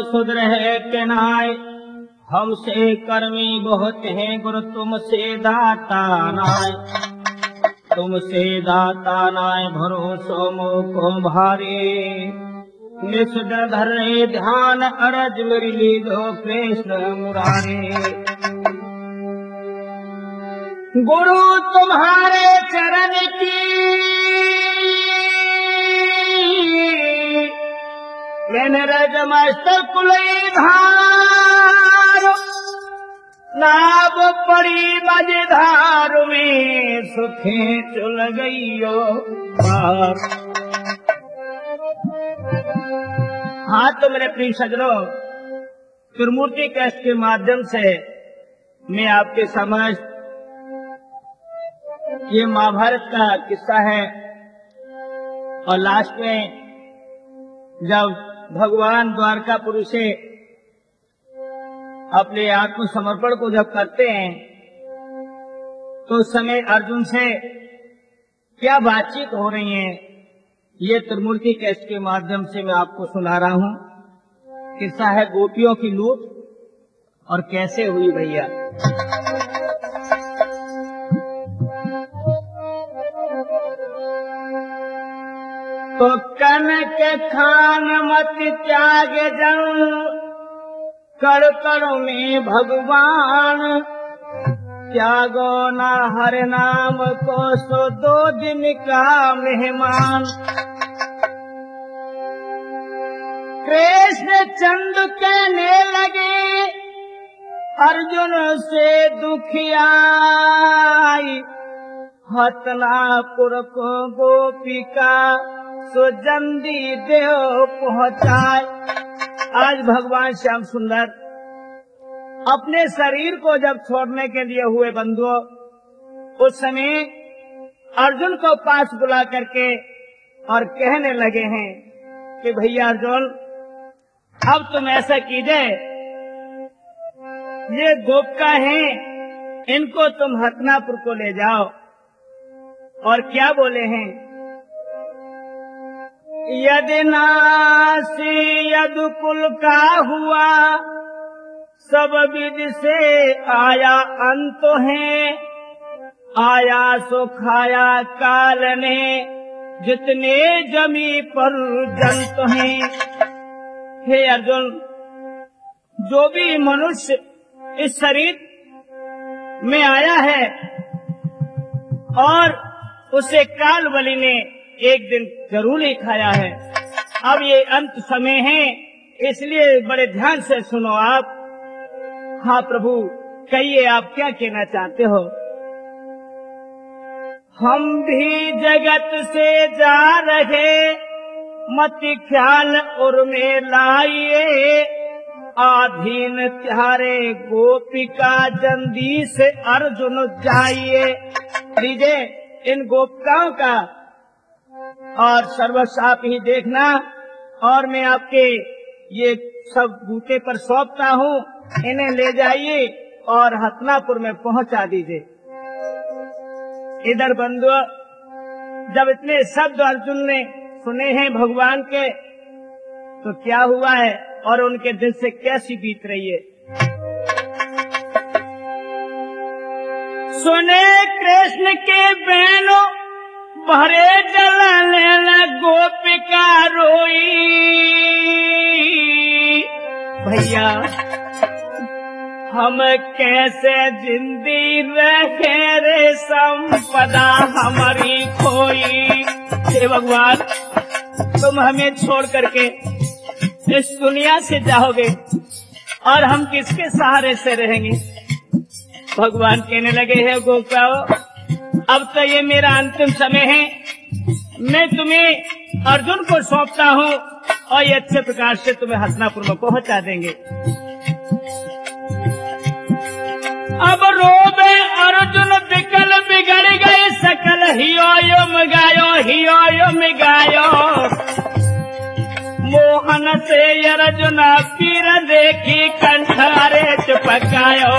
सुधर है के नाय, हमसे कर्मी बहुत हैं गुरु तुमसे दाता नाय। तुमसे दाता नाय भरोसो मोको भारी, निष्ठा धरे ध्यान अरज मेरी लीधो कृष्ण मुरारी। गुरु तुम्हारे चरण की मैंने रज मस्तक कुलई धार, नाव पड़ी मझधार में सुखे चुल गईयो पार। हाँ तो मेरे प्रिय सज्जनों, त्रिमूर्ति कैस्ट के माध्यम से मैं आपके समक्ष ये महाभारत का किस्सा है। और लास्ट में जब भगवान द्वारकापुरी से अपने आत्मसमर्पण को जब करते हैं तो उस समय अर्जुन से क्या बातचीत हो रही है, ये त्रिमूर्ति कैस्ट के माध्यम से मैं आपको सुना रहा हूँ। किस्सा है गोपियों की लूट और कैसे हुई भैया। तो कनक खान मत त्याग जन, कर करो में भगवान, त्यागो ना हर नाम को सो 2 दिन का मेहमान। कृष्ण चंद कहने लगे अर्जुन से दुखियाई, हतनापुर को गोपिका सो जल्दी देव पहुँचाए। आज भगवान श्याम सुंदर अपने शरीर को जब छोड़ने के लिए हुए बंधुओं, उस समय अर्जुन को पास बुला करके और कहने लगे हैं कि भैया अर्जुन, अब तुम ऐसा कीजिए, ये गोपिका हैं, इनको तुम हतनापुर को ले जाओ। और क्या बोले हैं, यदि नासी यदुकुल का हुआ, सब विधि से आया अंत है, आया सो खाया काल ने, जितने जमी पर जंत हैं। हे अर्जुन, जो भी मनुष्य इस शरीर में आया है और उसे काल बलि ने एक दिन जरूर ही खाया है। अब ये अंत समय है, इसलिए बड़े ध्यान से सुनो आप। हाँ प्रभु, कहिए आप क्या कहना चाहते हो। हम भी जगत से जा रहे, मत ख्याल उर में लाइए, आधीन त्यारे गोपिका जल्दी से अर्जुन जाइए। लीजिए इन गोपिकाओं का और सर्वस्व आप ही देखना, और मैं आपके ये सब बूते पर सौंपता हूँ, इन्हें ले जाइए और हतनापुर में पहुंचा दीजिए। इधर बंधु, जब इतने शब्द अर्जुन ने सुने हैं भगवान के, तो क्या हुआ है और उनके दिल से कैसी बीत रही है। सुने कृष्ण के बहनों भरे जलाने गोपिका रोई, भैया हम कैसे जिंदगी रहे रे, संपदा हमारी खोई। हे भगवान, तुम हमें छोड़ करके इस दुनिया से जाओगे और हम किसके सहारे से रहेंगे। भगवान कहने लगे हैं गोपिकाओं, अब तो ये मेरा अंतिम समय है, मैं तुम्हें अर्जुन को सौंपता हूँ और ये अच्छे प्रकार से तुम्हें हसनापुर में पहुंचा देंगे। अब रोबे अर्जुन विकल बिगड़ गए सकल, हियो में गायो मोहन से अर्जुन पीर देखी कंठारे चपकायो।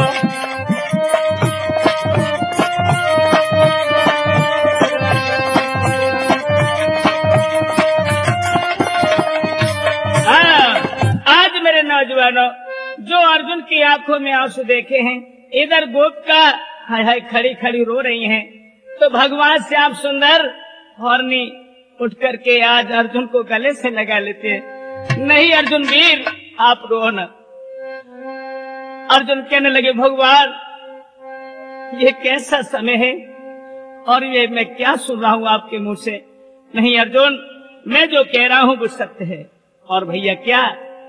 नौजवानों, जो अर्जुन की आंखों में आंसू देखे हैं, इधर गोपिका हाय हाय खड़ी खड़ी रो रही हैं, तो भगवान श्याम सुंदर हॉर्नी उठ करके आज अर्जुन को गले से लगा लेते हैं। नहीं अर्जुन वीर, आप रो न। अर्जुन कहने लगे, भगवान ये कैसा समय है और ये मैं क्या सुन रहा हूँ आपके मुंह से। नहीं अर्जुन, मैं जो कह रहा हूँ वो सत्य है। और भैया क्या?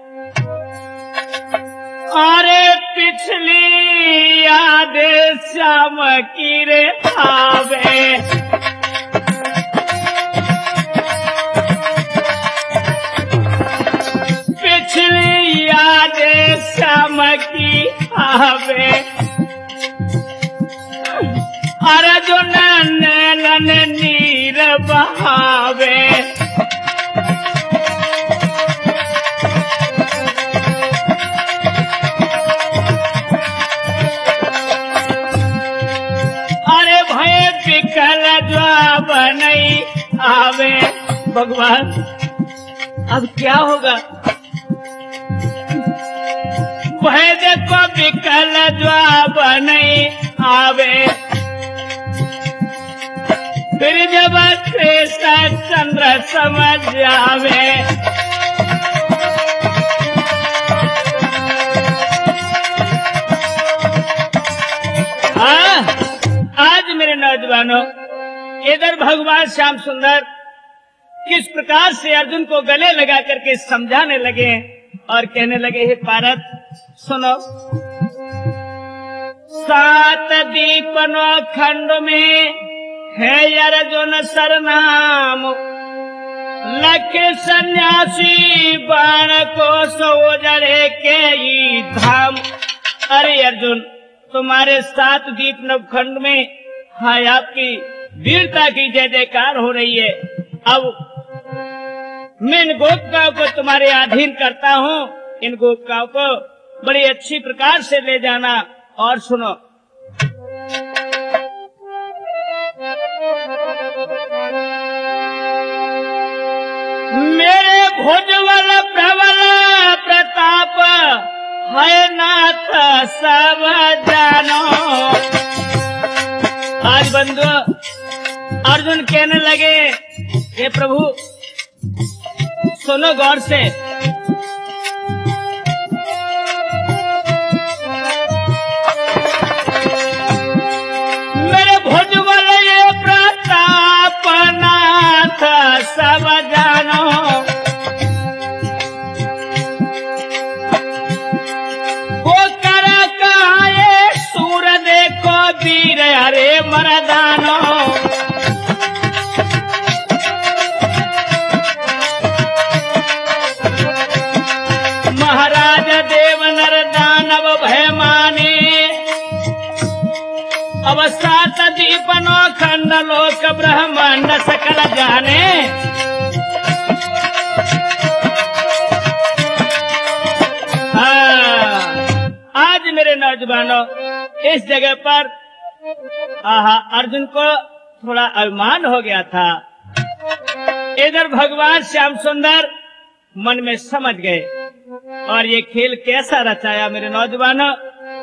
अरे पिछली याद श्याम की रे आवे, पिछली याद श्याम की आवे, अर्जुन नैनन नीर बहावे, अरे भय विकल जवाब नहीं आवे। भगवान अब क्या होगा? भय देखो विकल जवाब नहीं आवे, फिर जब चंद्र समझ आवे, आज मेरे नौजवानों, इधर भगवान श्याम सुंदर किस प्रकार से अर्जुन को गले लगा करके समझाने लगे और कहने लगे, हे पारत सुनो, 7 दीपनो खंड में है अर्जुन सरनाम, लख सन्यासी बाण को सोजड़े के ही धाम। अरे अर्जुन, तुम्हारे 7 दीप नवखंड में हाय आपकी वीरता की जय जयकार हो रही है। अब मैं इन गोपिकाओं को तुम्हारे अधीन करता हूँ, इन गोपिकाओं को बड़ी अच्छी प्रकार से ले जाना। और सुनो, मेरे भुजबल प्रबल प्रताप है नाथ सब जानो। आज बंधु अर्जुन कहने लगे, हे प्रभु सुनो गौर से, मेरे भुजबल ये प्रताप नाथ सब जानो, वो कर कहाए सूर देखो वीर हरे मरदानो, महाराज देव नर दानव भय माने, अब 7 दीपनो खंड लोक ब्रह्मांड सकल जाने। आज मेरे नौजवानों, इस जगह पर अर्जुन को थोड़ा अभिमान हो गया था। इधर भगवान श्याम सुंदर मन में समझ गए और ये खेल कैसा रचाया मेरे नौजवानों।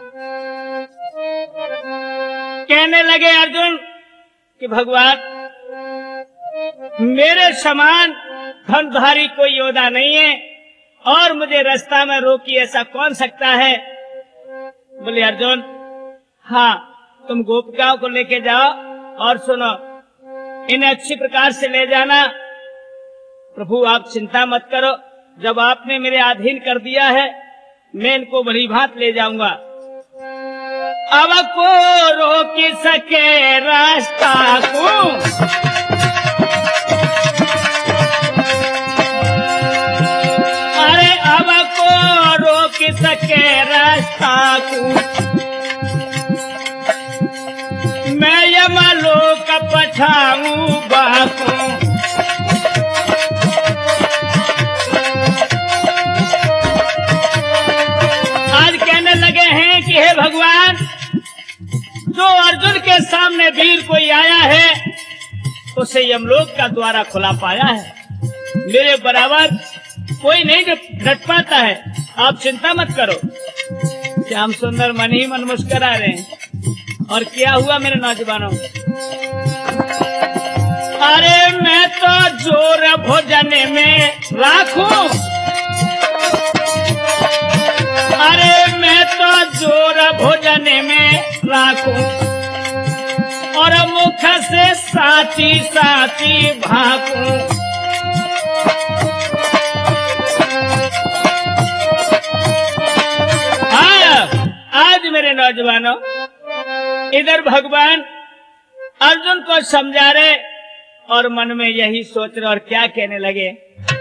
कहने लगे अर्जुन कि भगवान मेरे समान धनुधारी कोई योद्धा नहीं है और मुझे रास्ता में रोकी ऐसा कौन सकता है। बोले अर्जुन, हाँ तुम गोपिकाओं को लेके जाओ और सुनो, इन्हें अच्छी प्रकार से ले जाना। प्रभु आप चिंता मत करो, जब आपने मेरे अधीन कर दिया है मैं इनको भली भांत ले जाऊंगा। अब को रोक सके रास्ता को, अरे अब को रोक सके रास्ता को, मैं यमलोक पछाऊं बाको। आज कहने लगे हैं कि हे भगवान, जो अर्जुन के सामने वीर कोई आया है उसे यमलोक का द्वारा खुला पाया है। मेरे बराबर कोई नहीं डट पाता है। आप चिंता मत करो। श्याम सुंदर मन ही मन मुस्कुरा रहे हैं। और क्या हुआ मेरे नौजवानों? अरे मैं तो जोर भोजन में राखूं, अरे मैं तो जोर भोजन में राखूं, और मुख से साची साची भाकूं। आज मेरे नौजवानों, इधर भगवान अर्जुन को समझा रहे और मन में यही सोच रहे और क्या कहने लगे,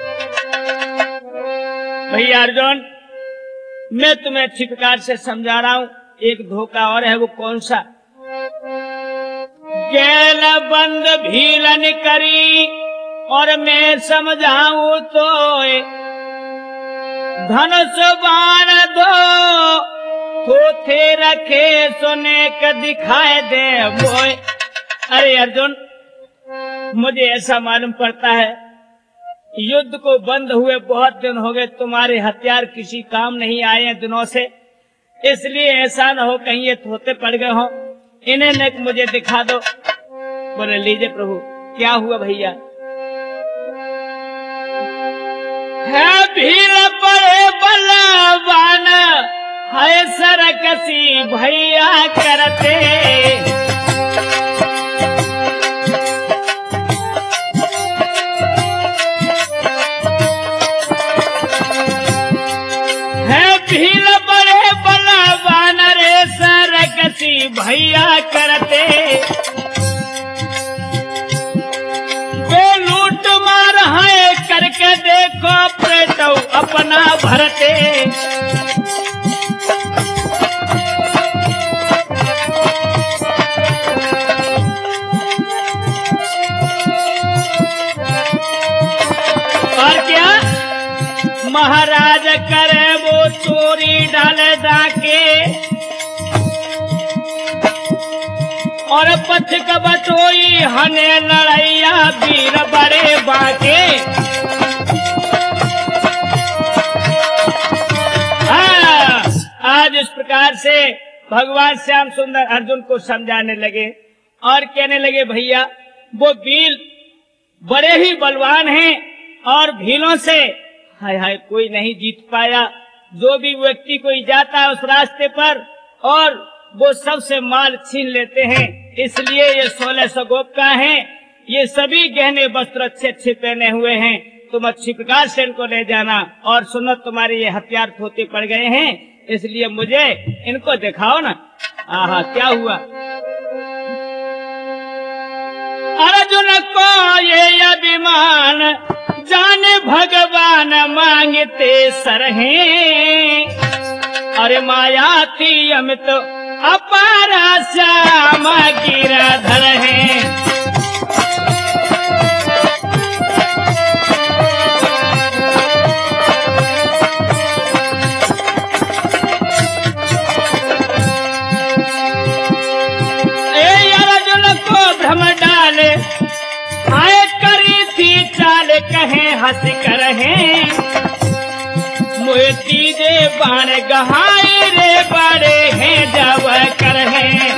भैया अर्जुन, मैं तुम्हें अच्छी प्रकार से समझा रहा हूं। एक धोखा और है, वो कौन सा? गैल बंद भीलन करी और मैं समझाऊं तो धनुष बाण दो थे रखे सोने का दिखाए दे मोए। अरे अर्जुन, मुझे ऐसा मालूम पड़ता है युद्ध को बंद हुए बहुत दिन हो गए, तुम्हारे हथियार किसी काम नहीं आए हैं दिनों से, इसलिए ऐसा न हो कहीं ये धोते पड़ गए हो, इन्हें न मुझे दिखा दो। बोले लीजिए प्रभु, क्या हुआ भैया? है भीड़ पड़े बलवान है सरकसी भैया करते, है भीड़ बड़े बलवान रे सरकसी भैया करते, वे लूट मार है करके देखो पेटो अपना भरते। महाराज करे वो चोरी डाले डाके और पथिक बटोई हने लड़ैया वीर बड़े बाके। आज इस प्रकार से भगवान श्याम सुंदर अर्जुन को समझाने लगे और कहने लगे, भैया वो भील बड़े ही बलवान हैं और भीलों से हाय हाय कोई नहीं जीत पाया। जो भी व्यक्ति कोई जाता है उस रास्ते पर और वो सबसे माल छीन लेते हैं, इसलिए ये 1600 गोप का हैं। ये सभी गहने वस्त्र अच्छे अच्छे पहने हुए हैं, तुम अच्छी प्रकार से इनको ले जाना। और सुनो, तुम्हारे ये हथियार धोते पड़ गए हैं, इसलिए मुझे इनको दिखाओ ना। आहा, क्या हुआ? अर्जुन को ये अभिमान जाने भगवान मांगते सरहे, अरे माया थी अमित अपारा श्याम गिरधर है। अर्जुन को भ्रम डाले आए करी थी चाल कहे हंस कर है, मोती दे बाण गहाए रे बड़े हैं जब कर है।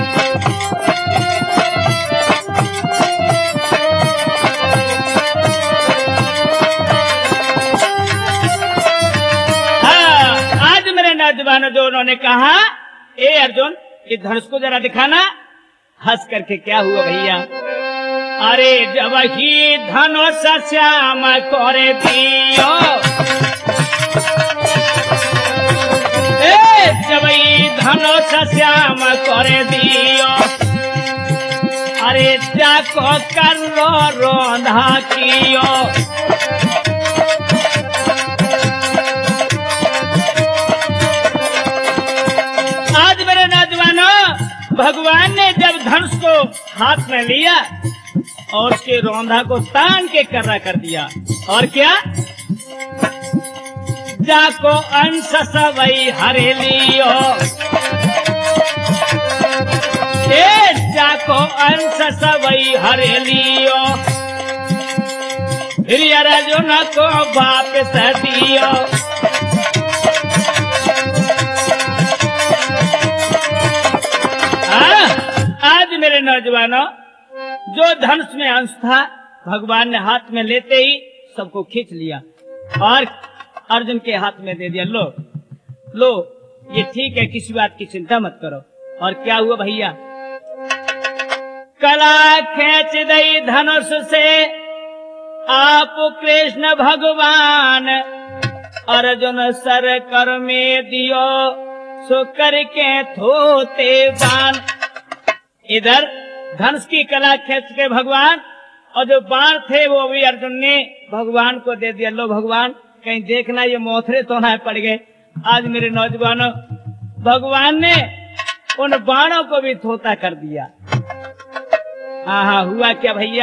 आज मेरे नौजवानों जो उन्होंने कहा, ए अर्जुन ये धनुष को जरा दिखाना। हंस करके क्या हुआ भैया? अरे जब ही धनुष श्याम करे दियो, जब ही धनुष श्याम करे दियो, अरे जाको कर रोंधा कियो। आज मेरे नौजवानों, भगवान ने जब धनुष को हाथ में लिया और उसके रोंधा को तान के कर्रा कर दिया, और क्या जाको अंश सवई हरे लियो, जाको अंश सवई हरे लियो, फिर अर्जुन को वापस दियो। नौजवानों, जो धनुष में अंश था भगवान ने हाथ में लेते ही सबको खींच लिया और अर्जुन के हाथ में दे दिया। लो लो, ये ठीक है, किसी बात की चिंता मत करो। और क्या हुआ भैया, कला खींच दई धनुष से आप कृष्ण भगवान, अर्जुन सर कर में दियो सो करके थोते बाण। इधर धनुष की कला खींच के भगवान, और जो बाण थे वो भी अर्जुन ने भगवान को दे दिया। लो भगवान, कहीं देखना ये मोथरे तो ना पड़ गए। आज मेरे नौजवानों, भगवान ने उन बाणों को भी थोता कर दिया। हाँ, हुआ क्या भैया,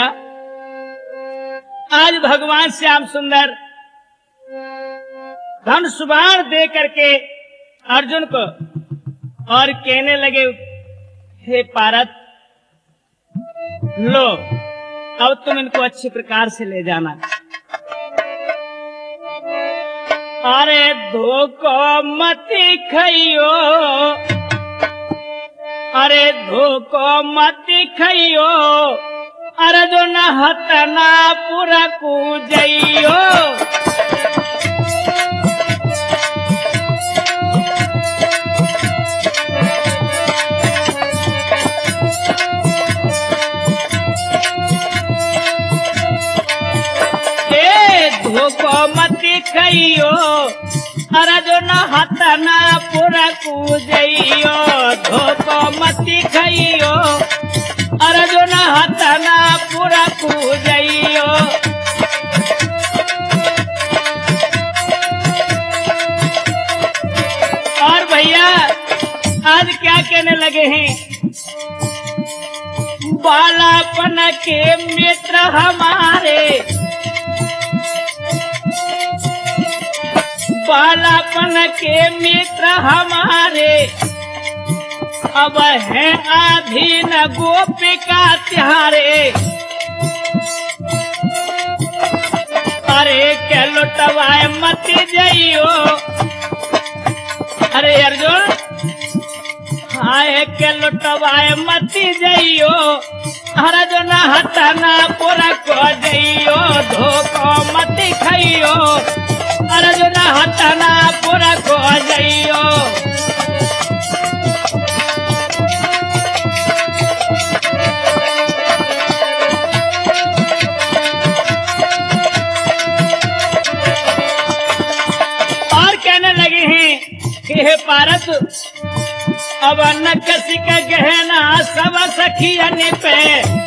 आज भगवान श्याम सुंदर धनुष बाण दे करके अर्जुन को और कहने लगे, हे पारत, लो अब तुम इनको अच्छी प्रकार से ले जाना। अरे धोखो मती खइयो, अरे धोखो मती खइयो, अर्जुन हतना पूरा कूजइयो। धोखो मती खइयो, अर्जुन हतना पूरा कूजइयो। धोखो मती खइयो, अर्जुन हतना पूरा कूजइयो। और भैया आज क्या कहने लगे हैं, बालापन के मित्र हमारे, बालापन के मित्र हमारे, अब है अधीन गोपिका तिहारे। अरे के लुटवाए मत जइयो, अरे अर्जुन हाय के लुटवाए मत जइयो, अर्जुन हतना पूरा को जइयो। धोखो मत खइयो, अर्जुन हतना पूरा को जइयो। और कहने लगे हैं कि हे पारस, अब नकसी का गहना सब सखियन पे,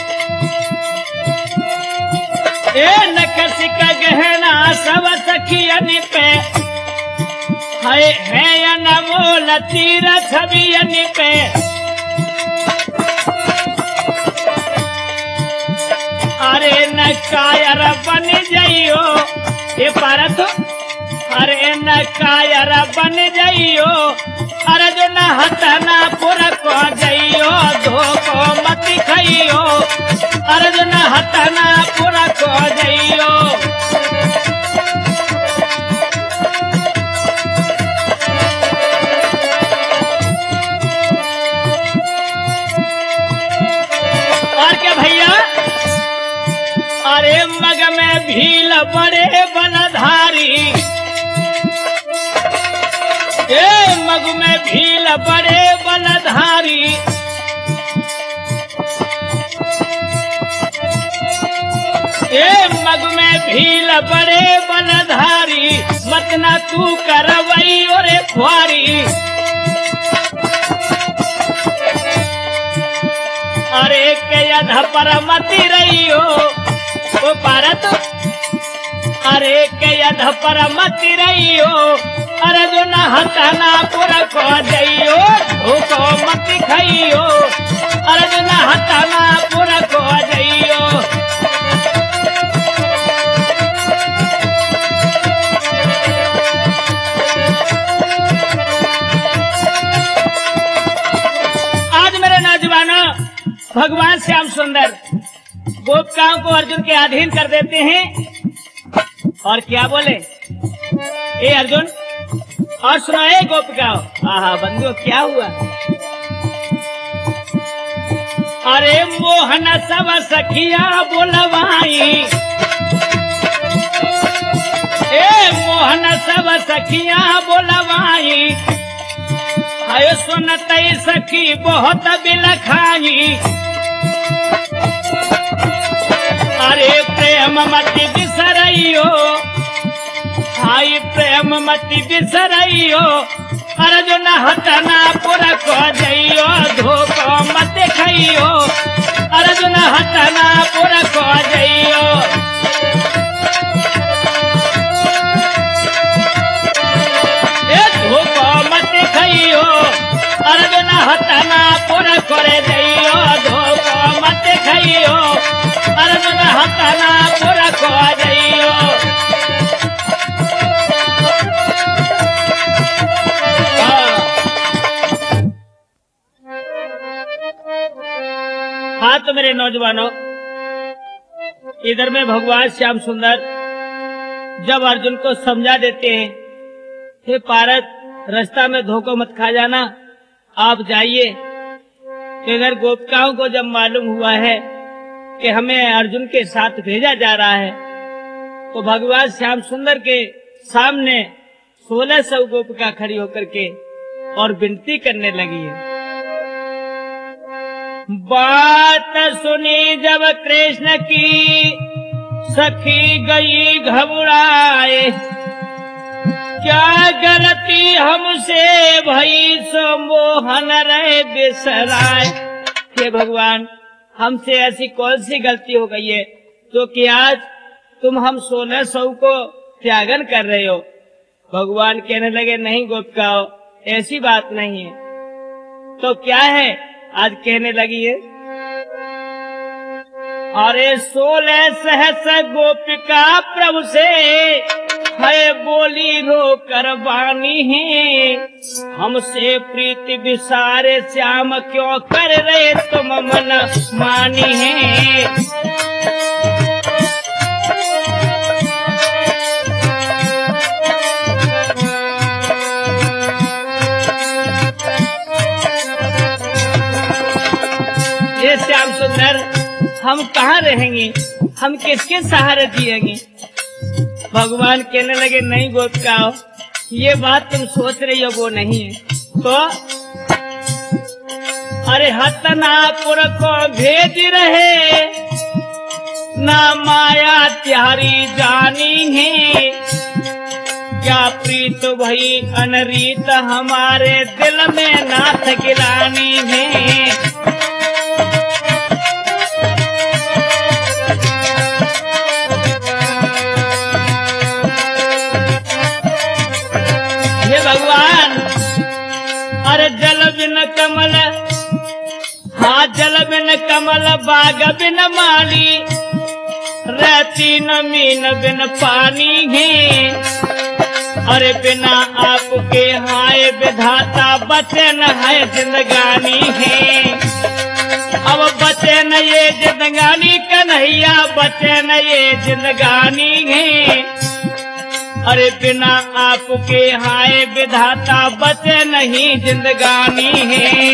ए नकसी का गहना सब सखियन पे, है अनमोल तीर छवियन पे। अरे न कायर बन जइयो, ये पारस, अरे न कायर बन जइयो, अर्जुन हतना पूरा को जइयो। धोखो मत खइयो, अर्जुन हतना पूरा को जइयो। और क्या भैया, अरे मग में भील बड़े बनधारी, ए मग में भील बड़े बनधारी, ए मग में भील बड़े बनधारी, मत ना तू करवई और ख्वारी। अरे के यध पर मती रहियो, ओ पारत, अरे के यध पर मती रहियो, अर्जुन हतना पूरा को जइयो। धोखो मत खइयो, अर्जुन हतना पूरा को जइयो। आज मेरे नौजवानों, भगवान श्याम सुंदर गोपिकाओं को अर्जुन के अधीन कर देते हैं। और क्या बोले, ए अर्जुन, और सुनाए गोपिकाओं, आहा बंधुओं क्या हुआ, अरे मोहन सब सखिया बोलवाई, ए मोहन सब सखिया बोलवाई, आयो सुनतई सखी बहुत बिलखाई। अरे प्रेम मति बिसरइयो, हाय प्रेम मति बिसरइयो, अर्जुन हतना पुर को जइयो, धोखो मत खइयो, अर्जुन हतना पुर को जइयो। ए धोखो मत खइयो, अर्जुन हतना पुर करे जइयो, धोखो मत खइयो, अर्जुन हतना पुर को जइयो। हाँ तो मेरे नौजवानों, इधर में भगवान श्याम सुंदर जब अर्जुन को समझा देते हैं, हे पारत रास्ता में धोखा मत खा जाना, आप जाइए। इधर गोपिकाओं को जब मालूम हुआ है कि हमें अर्जुन के साथ भेजा जा रहा है, तो भगवान श्याम सुंदर के सामने 1600 गोपिका खड़ी होकर के और विनती करने लगी है। बात सुनी जब कृष्ण की सखी गई घबराए, क्या गलती हमसे भई सो मोहन रहे बिसराए। हे भगवान, हमसे ऐसी कौन सी गलती हो गई है तो कि आज तुम हम 1600 को त्यागन कर रहे हो। भगवान कहने लगे, नहीं गोपिकाओ, ऐसी बात नहीं है। तो क्या है? आज कहने लगी है, अरे 16 सहस गोपिका प्रभु से है बोली रो कर बानी है, हमसे प्रीति विसारे श्याम क्यों कर रहे तुम मन मानी है। ये श्याम सुंदर, हम कहाँ रहेंगे, हम किसके सहारे जिएंगे। भगवान कहने लगे, नहीं गोपिकाओ, ये बात तुम सोच रही हो वो नहीं है। तो अरे हस्तनापुर को भेज रहे, ना माया त्यारी जानी है, क्या प्रीत भई अनरीत हमारे दिल में नाथ गिरानी है। भगवान, अरे जल बिन कमल, हाँ जल बिन कमल बाग बिन माली, रहती न मीन बिन पानी है। अरे बिना आपके हाय विधाता बचे न है जिंदगानी है। अब बचे न ये जिंदगानी कन्हैया, बचे न ये जिंदगानी है। अरे बिना आपके हाय विधाता बचे नहीं जिंदगानी है।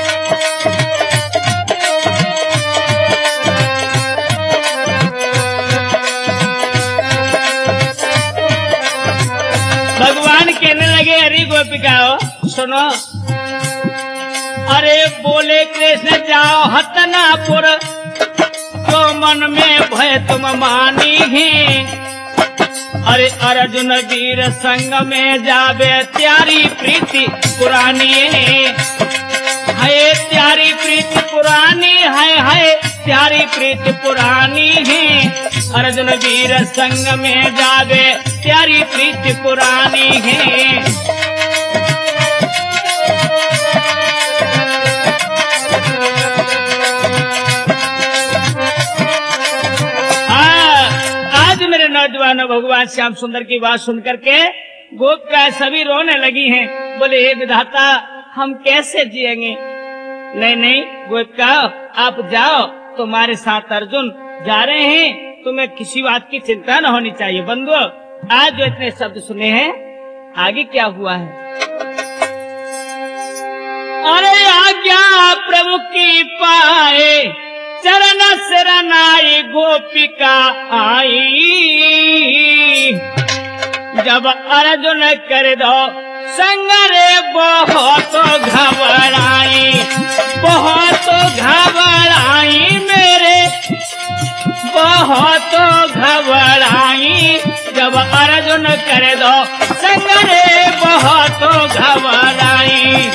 भगवान कहने लगे, अरे गोपिकाओ सुनो, अरे बोले कृष्ण जाओ हस्तनापुर, तो मन में भय तुम मानी है। अरे अर्जुन वीर संग में जावे, त्यारी प्रीति पुरानी है, त्यारी प्रीति पुरानी है, त्यारी प्रीति पुरानी है। अर्जुन वीर संग में जावे, त्यारी प्रीति पुरानी है। नौजवानों, भगवान श्याम सुंदर की बात सुनकर के गोपिकाएं सभी रोने लगी हैं। बोले, हे विधाता, हम कैसे जिएंगे। नहीं नहीं गोपिकाओं, आप जाओ, तुम्हारे साथ अर्जुन जा रहे हैं, तुम्हें किसी बात की चिंता न होनी चाहिए। बंधुओं, आज जो इतने शब्द सुने हैं, आगे क्या हुआ है। अरे आज्ञा प्रभु की पाए चरण शरणाई गोपिका आई। जब अर्जुन कर दो संग रे बहुत घबराई, बहुत घबराई मेरे बहुत घबराई। जब अर्जुन कर दो संग रे बहुत घबराई।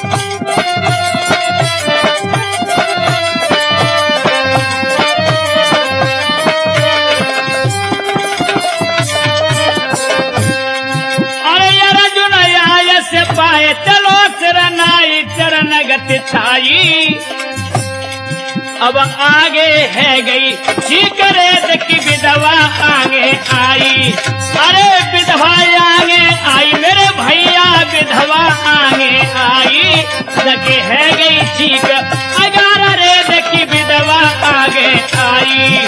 पाए चलो शरणाई चरण गति छाई। अब आगे है गई सीकरेत की विधवा आगे आई। अरे विधवा आगे आई मेरे भैया विधवा आगे आई। लगे है गई चीक अगारा रेत की विधवा आगे आई।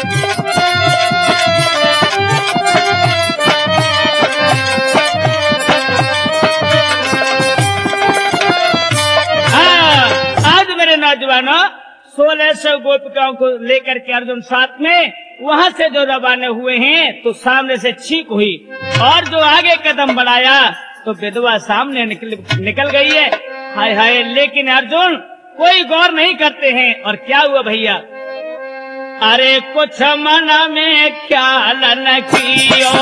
नौजवानों 1600 गोपिकाओं को लेकर के अर्जुन साथ में वहां से जो रवाना हुए हैं तो सामने से छींक हुई और जो आगे कदम बढ़ाया तो विधवा सामने निकल गई है। हाय हाय, लेकिन अर्जुन कोई गौर नहीं करते हैं। और क्या हुआ भैया? अरे कुछ मन में ख्याल न कियो,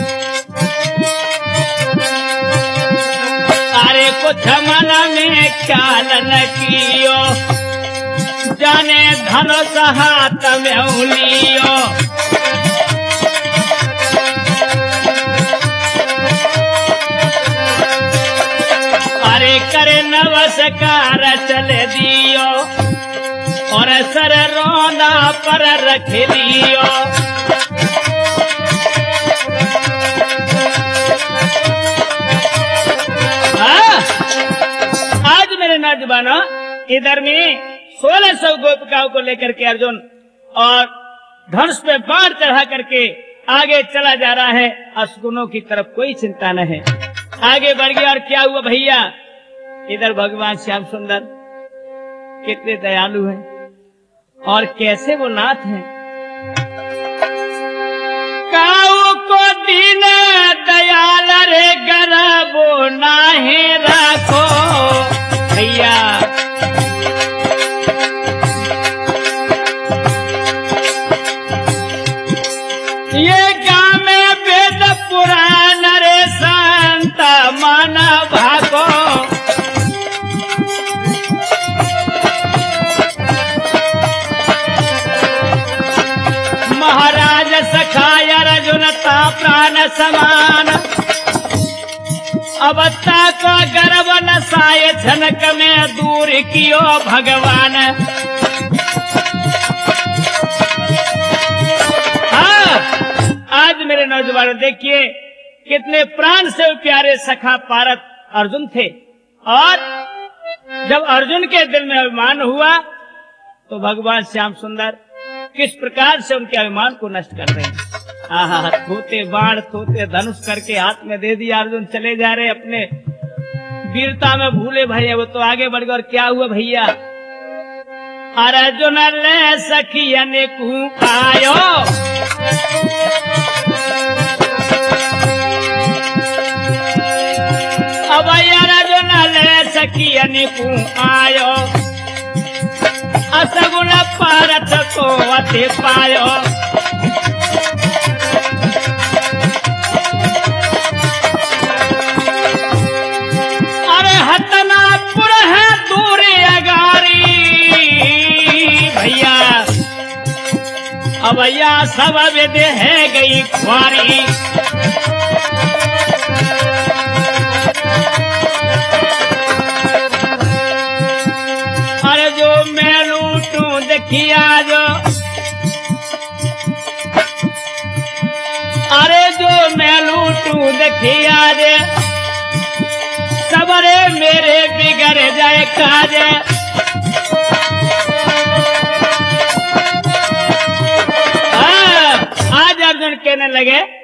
अरे कुछ मन में ख्याल न कियो, जाने धनुष हाथ में लियो। अरे करे नमस्कार चले दियो और सर रोना पर रख लियो। आज मेरे नौजवानों इधर में 1600 गोपिकाओं को लेकर के अर्जुन और धनुष पे बाण चढ़ा करके आगे चला जा रहा है। असगुनों की तरफ कोई चिंता न है, आगे बढ़ गया। और क्या हुआ भैया? इधर भगवान श्याम सुंदर कितने दयालु हैं और कैसे वो नाथ हैं। काऊ को दीन दयाल रे गरबो नाहे रखो भैया। ये गाँव में वेद पुराण रे संत मन भागो। महाराज सखाय अर्जुन ता प्राण समान, अवता को गर्व नसाए झनक में दूर कियो भगवान। आज मेरे नौजवानों देखिए कितने प्राण से प्यारे सखा पारत अर्जुन थे। और जब अर्जुन के दिल में अभिमान हुआ तो भगवान श्याम सुंदर किस प्रकार से उनके अभिमान को नष्ट कर रहे हैं। आहा, थोते बाण थोते धनुष करके हाथ में दे दिया। अर्जुन चले जा रहे अपने वीरता में भूले भैया, वो तो आगे बढ़ गए। और क्या हुआ भैया? अर्जुन ले सखियन को आयो, अब अर्जुन ले सखियन को आयो, असगुन पारत को अति पायो। अरे हतनापुर है दूर अगारी भैया, अब या सब विद है गई ख्वारी। अरे जो मैं लूटूं देखिया जो, अरे जो मैं लूटूं देखिया जे, सबरे मेरे बिगड़ जाए काजे। आज अर्जुन कहने लगे